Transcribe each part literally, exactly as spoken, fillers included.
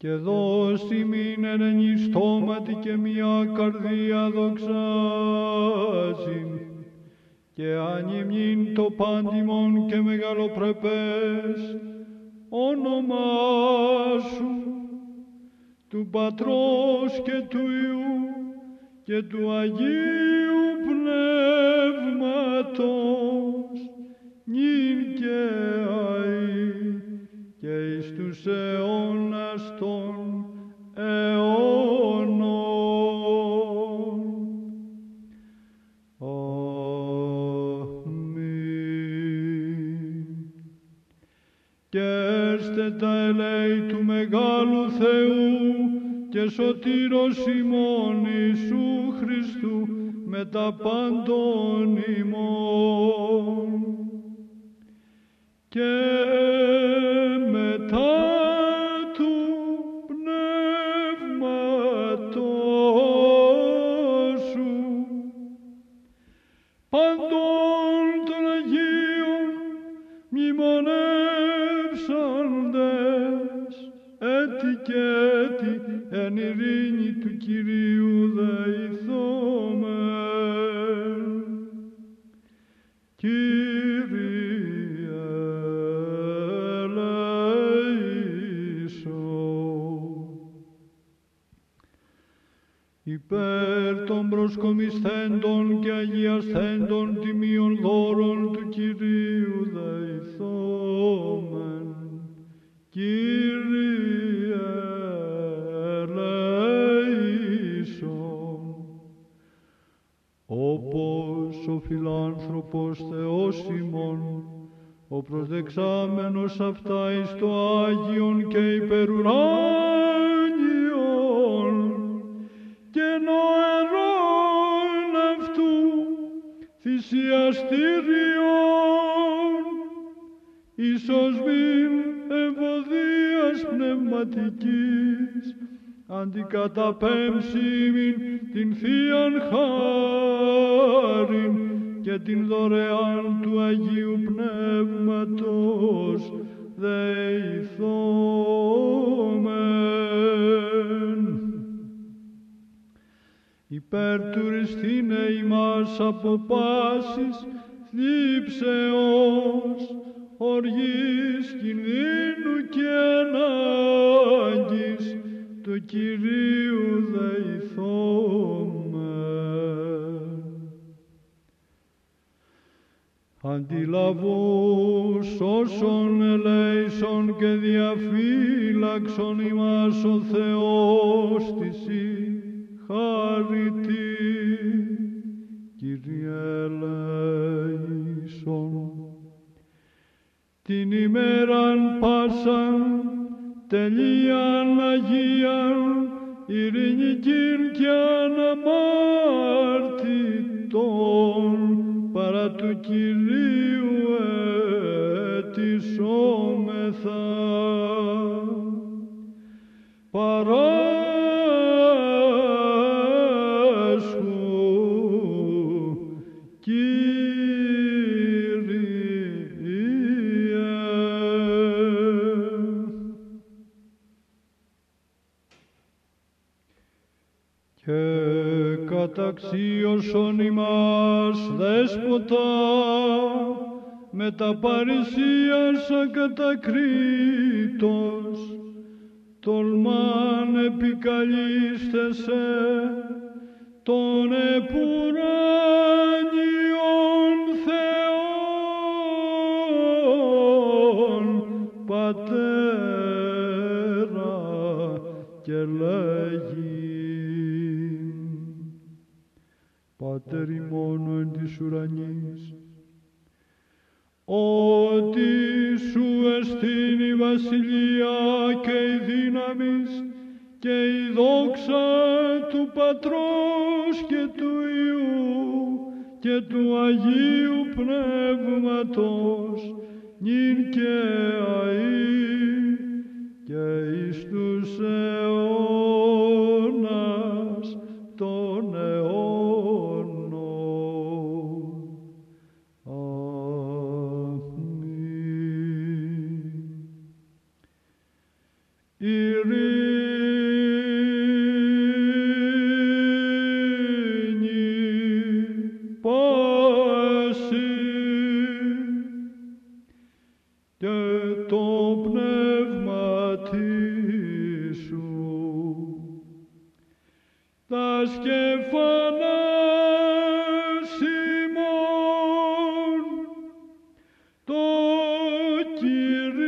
και δώσει μην ερενή στόματι και μια καρδία δοξάζει και ανυμνήν το πάντιμον και μεγαλοπρεπές όνομά σου, του Πατρός και του Υιού και του Αγίου Πνεύματος, νυν και αεί και εις τους αιώνας των αιώνων. Αμήν. Και έρστε τα ελέη του Μεγάλου Θεού και σωτήρος ημών Ιησού Χριστού με τα πάντων ημών. Και μετά του Πνεύματός σου πάντων των Αγίων μνημονεύσαντες έτη και έτη εν ειρήνη του Κυρίου δεηθόμεν. Κύριε ελέησον. Υπέρ των προσκομισθέντων και αγιασθέντων τιμίων δώρων του Κυρίου δεηθόμεν. Κύριε ελέησον. Όπως ο φιλάνθρωπος Θεός ημών, ο προσδεξάμενος αυτά εις το Άγιον και υπερουράνιον και νοερών αυτού θυσιαστήριον ίσως μην ευωδίας πνευματικής αντικαταπέμψει ημίν την Θείαν χάριν και την δωρεάν του Αγίου Πνεύματος δεηθόμεν. Υπερτουριστήνε ημάς από πάσης θλίψεως, οργής, κινδύνου και ανάγκης του Κυρίου δεηθόμεν. Αντιλαβούς όσων ελέησον και διαφύλαξον ημάς ο Θεός της χαριτή. Κύριε ελέησον. Την ημέραν πάσαν τελείαν Αγίαν ειρηνικήν και αναμάρτητον παρά του Κυρίου αιτησόμεθα. Παράσχου και καταξίωσον ημάς δέσποτα με τα παρησίας ακατακρίτως τολμάν επικαλίστεσαι των επουράνιων Θεών Πατέρα και λέγει Πάτερ ημών εν της ουρανής, ότι σου εστίν η βασιλεία και η δύναμις και η δόξα του Πατρός και του Υιού και του Αγίου Πνεύματος, νυν και αεί και εις τους αιώνας των αιώνων. Αμήν. Ειρήνη πνεύματι σου. Τα σκεφανά ημών το Κυρίο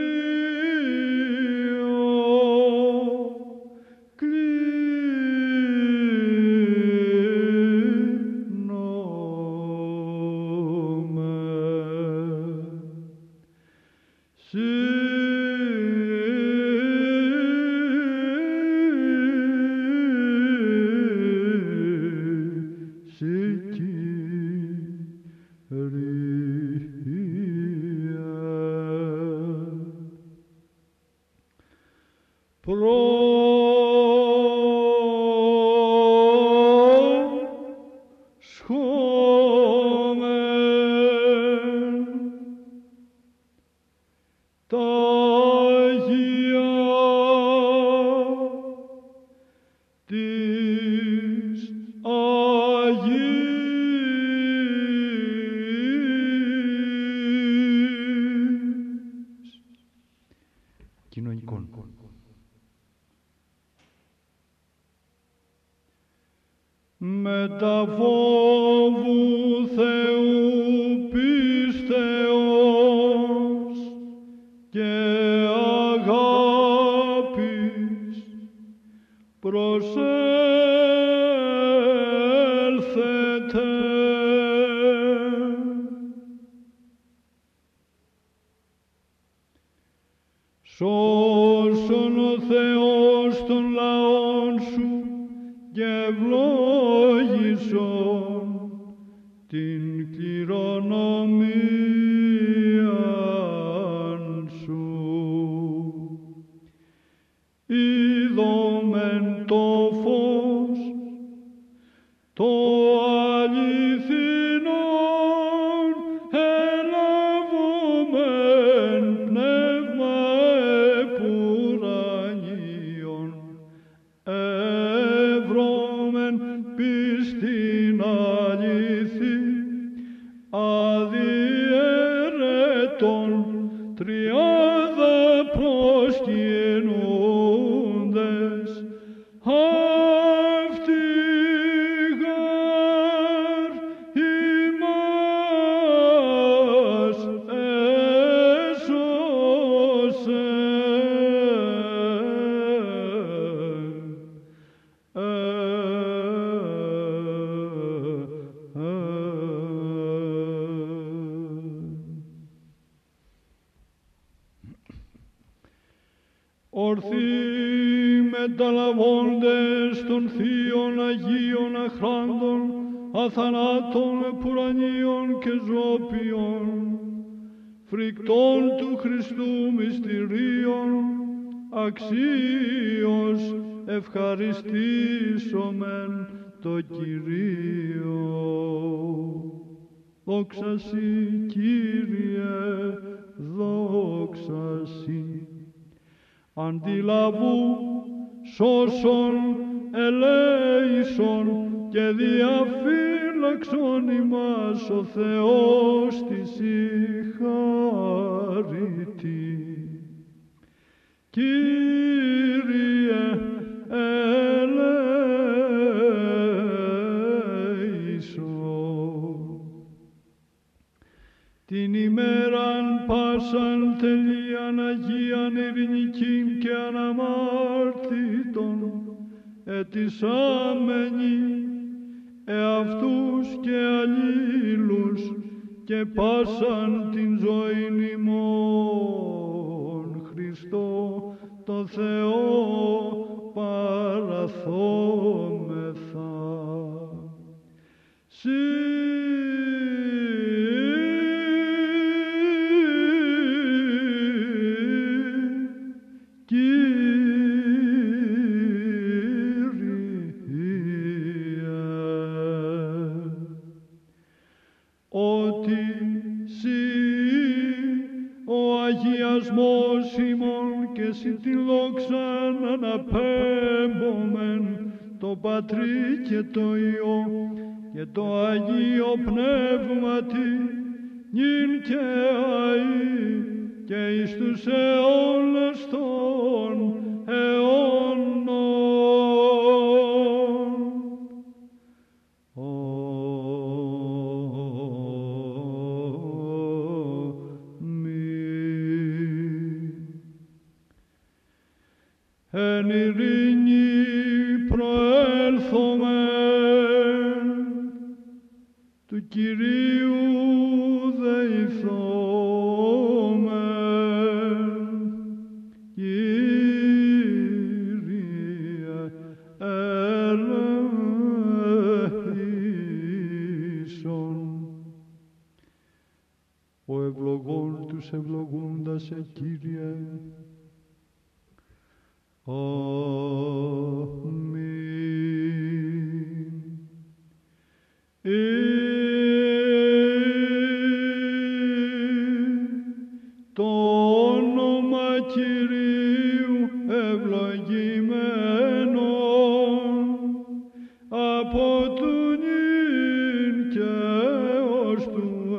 μετα φόβου Θεού πίστεως και αγάπης προσέλθετε. Σώσον ο Θεός των λαών σου και ευλόγησον την κληρονομία σου. Είδομεν το φως, το αληθινόν, ελαβόμεν πνεύμα επουρανίων, ευρώμεν πίστην αληθή, αδιαιρέτων τριάδα προσκυνούντες, αυτοί γαρ ημάς έσωσε. Ορθοί μεταλαβώντες των θείων Αγίων αχράντων, αθανάτων επουρανίων και ζώπιων, φρικτών του Χριστού μυστηρίων, αξίως ευχαριστήσομεν το Κυρίο. Δόξα Σοι, Κύριε, δόξα Σοι. Αντιλαβού, σώσον, ελέησον και διαφύλαξον ημάς ο Θεός της η χάρητη. Κύριε, ελέησον. Την ημέραν πάσαν τελείαν Αγίαν ειρηνικήν και αναμάρτητον ετισάμενοι εαυτούς και αλλήλους και πάσαν την ζωήν ημών Χριστό το Θεό παραθόμεθα. Ότι Συ ο αγιασμός ημών και Συ την δόξαν αναπέμπομεν το Πατρί και το Υιό και το Αγίο Πνεύματι νυν και αεί και εις τους αιώνας των εν ειρήνη προέλθομεν, του Κυρίου δεηθόμεν, Κύριε ελέησον. Ο ευλογών τους ευλογούντας σε Κύριε. Αμήν. Το όνομα Κυρίου ευλογημένο από του νυν και ως του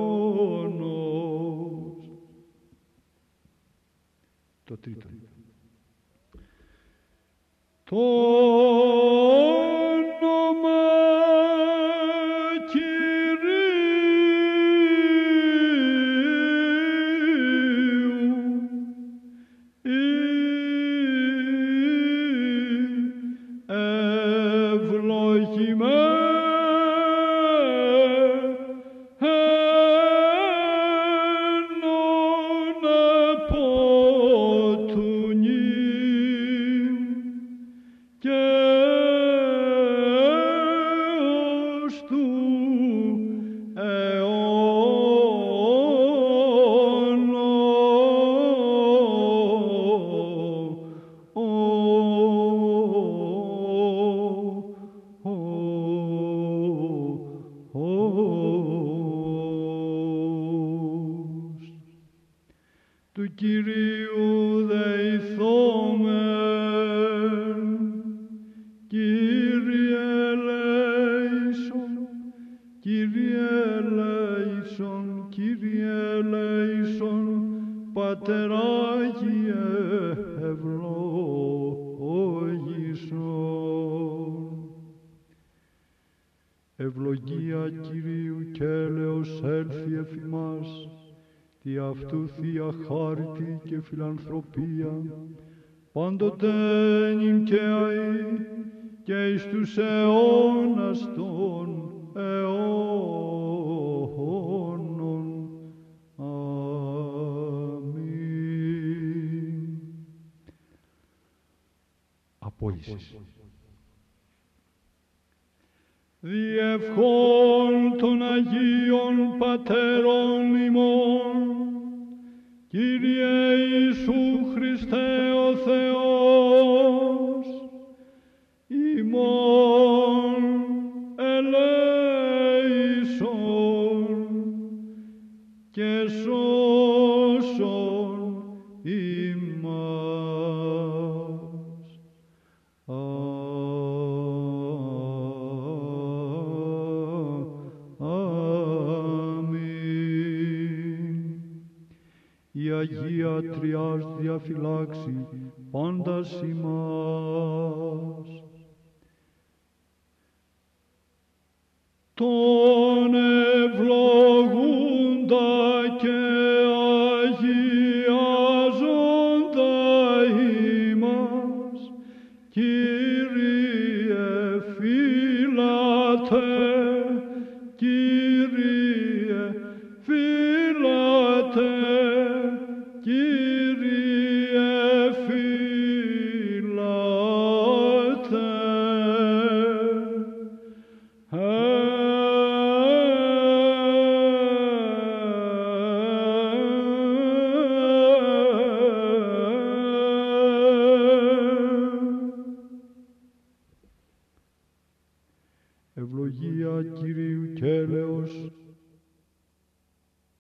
αιώνος. Το τρίτο. Το όνομα του Κυρίου δεηθόμεν, Κύριε ελέησον, Κύριε ελέησον, Κύριε ελέησον, Πατεράγιε ευλόγησον. Ευλογία Κυρίου και έλεος έλθει εφ' ημάς, τη αυτού θεία χάρτη και φιλανθρωπία, πάντοτε νυν και αεί και εις τους αιώνας των αιώνων. Αμήν. Απόλυσης. Διευχών των Αγίων Πατέρων ημών, Κύριε Ιησού Χριστέ ο Θεός, ημών ελέησον και σώσον ημάς. Η Αγία Τριάς διαφυλάξει πάντας ημάς. Τον